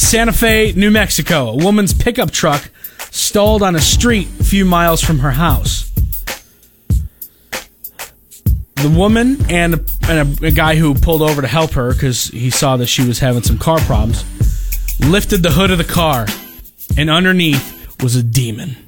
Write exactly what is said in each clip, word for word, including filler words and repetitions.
Santa Fe, New Mexico. A woman's pickup truck stalled on a street a few miles from her house. The woman and, a, and a, a guy who pulled over to help her because he saw that she was having some car problems lifted the hood of the car, and underneath was a demon.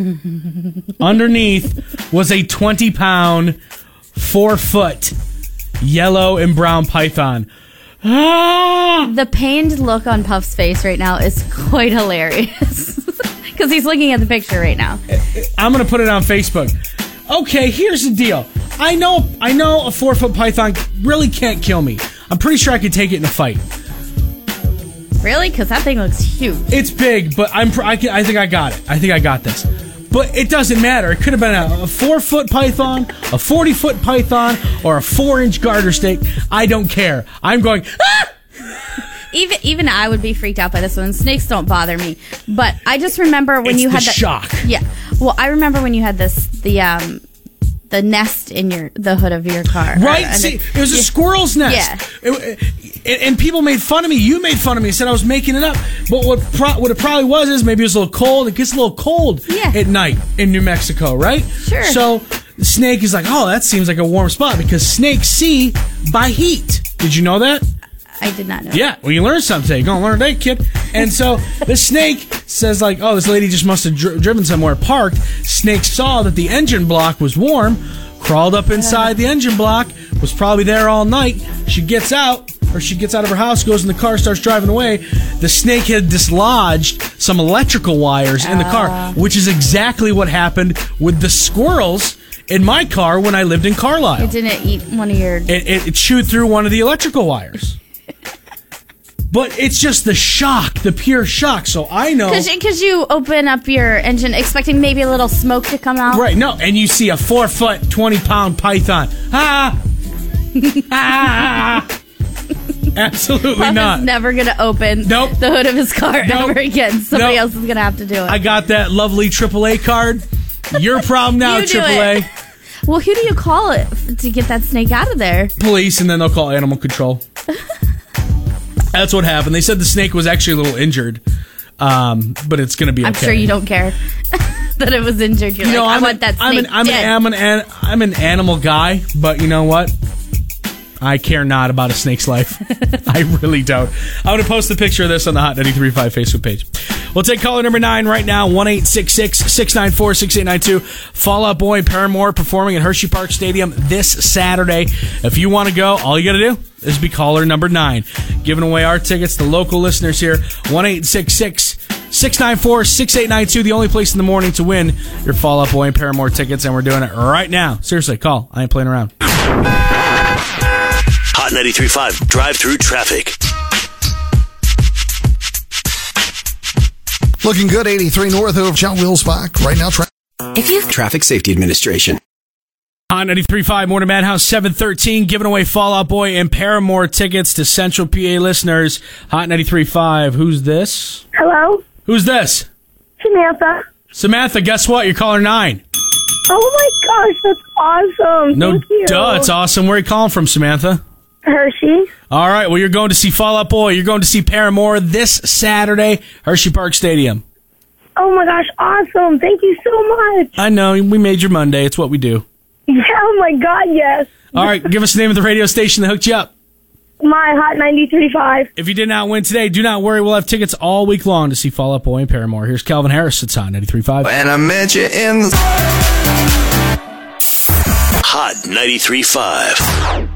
Underneath was a twenty-pound, four-foot yellow and brown python. Ah! The pained look on Puff's face right now is quite hilarious. Because he's looking at the picture right now. I'm going to put it on Facebook. Okay, here's the deal. I know I know a four-foot python really can't kill me. I'm pretty sure I could take it in a fight. Really? Because that thing looks huge. It's big, but I'm pr- I, can, I think I got it. I think I got this. But it doesn't matter. It could have been a, a four-foot python, a forty-foot python, or a four-inch garter snake. I don't care. I'm going, ah! Even even I would be freaked out by this one. Snakes don't bother me. But I just remember when it's you the had that shock. Yeah. Well, I remember when you had this the um the nest in your the hood of your car. Right? Or, See, it, it was a yeah. squirrel's nest. Yeah. It, it, and people made fun of me. You made fun of me. Said I was making it up. But what pro- what it probably was is maybe it was a little cold. It gets a little cold yeah. at night in New Mexico, right? Sure. So the snake is like, oh, that seems like a warm spot because snakes see by heat. Did you know that? I did not know. Yeah, well, you learn something today. You're going to learn today, kid. And so the snake says, like, oh, this lady just must have dri- driven somewhere, parked. Snake saw that the engine block was warm, crawled up inside the engine block, was probably there all night. She gets out, or she gets out of her house, goes in the car, starts driving away. The snake had dislodged some electrical wires in the car, which is exactly what happened with the squirrels in my car when I lived in Carlisle. It didn't eat one of your... It, it, it chewed through one of the electrical wires. But it's just the shock, the pure shock. So I know... Because you open up your engine expecting maybe a little smoke to come out. Right, no. And you see a four-foot, twenty-pound python. Ah! Ah! Absolutely Puff not. is never going to open nope. the hood of his car nope. ever again. Somebody nope. else is going to have to do it. I got that lovely triple A card. Your problem now, you do triple A. it. Well, who do you call it to get that snake out of there? Police, and then they'll call animal control. That's what happened. They said the snake was actually a little injured, um, but it's going to be okay. I'm sure you don't care that it was injured. You're you like, know, I I'm want an, that snake I'm an, I'm dead. An, I'm, an, an, I'm an animal guy, but you know what? I care not about a snake's life. I really don't. I'm going to post a picture of this on the Hot ninety-three point five Facebook page. We'll take caller number nine right now, one eight six six, six nine four, six eight nine two. Fall Out Boy and Paramore performing at Hershey Park Stadium this Saturday. If you want to go, all you got to do is be caller number nine. Giving away our tickets to local listeners here, one eight six six, six nine four, six eight nine two, the only place in the morning to win your Fall Out Boy and Paramore tickets, and we're doing it right now. Seriously, call. I ain't playing around. Hot ninety-three point five drive-through traffic. Looking good, eighty-three north of John Wilsbach. Right now, tra- if you Traffic Safety Administration. Hot ninety-three point five Morning Madhouse seven thirteen, giving away Fall Out Boy and Paramore tickets to Central P A listeners. Hot ninety-three point five. Who's this? Hello? Who's this? Samantha. Samantha, guess what? You're caller nine. Oh my gosh, that's awesome. No, Thank you. duh, it's awesome. Where are you calling from, Samantha? Hershey. All right, well, you're going to see Fall Out Boy. You're going to see Paramore this Saturday, Hershey Park Stadium. Oh my gosh, awesome. Thank you so much. I know, we made your Monday. It's what we do. Yeah, oh my God, yes. All right, give us the name of the radio station that hooked you up. My Hot ninety-three point five. If you did not win today, do not worry. We'll have tickets all week long to see Fall Out Boy and Paramore. Here's Calvin Harris. It's Hot ninety-three point five. When I met you in the... Hot ninety-three point five.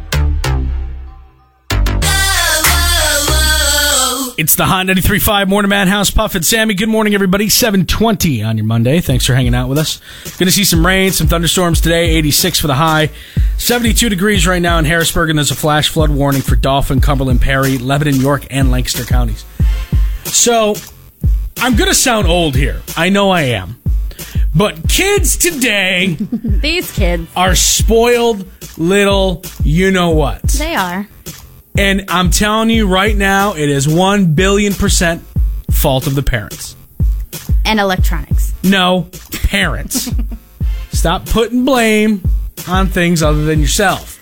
It's the Hot ninety-three point five Morning Madhouse. Puff and Sammy. Good morning, everybody. seven twenty on your Monday. Thanks for hanging out with us. Going to see some rain, some thunderstorms today. eighty-six for the high. seventy-two degrees right now in Harrisburg, and there's a flash flood warning for Dauphin, Cumberland, Perry, Lebanon, York, and Lancaster counties. So, I'm going to sound old here. I know I am. But kids today... These kids. ...are spoiled little you-know-what. They are. And I'm telling you right now, it is one billion percent fault of the parents. And electronics. No, parents. Stop putting blame on things other than yourself.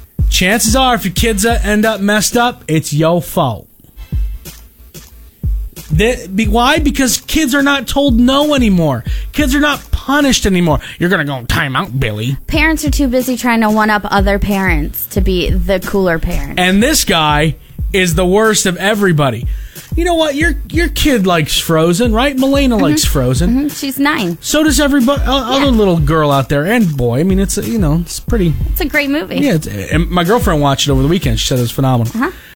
Chances are, if your kids end up messed up, it's your fault. That, be, why? Because kids are not told no anymore. Kids are not punished anymore. You're going to go time out, Billy. Parents are too busy trying to one up other parents to be the cooler parent. And this guy is the worst of everybody. You know what? Your your kid likes Frozen, right? Milena mm-hmm. likes Frozen. Mm-hmm. She's nine. So does everybody, uh, yeah. other little girl out there and boy. I mean, it's, you know, it's pretty. It's a great movie. Yeah. It's, and my girlfriend watched it over the weekend. She said it was phenomenal. Uh-huh.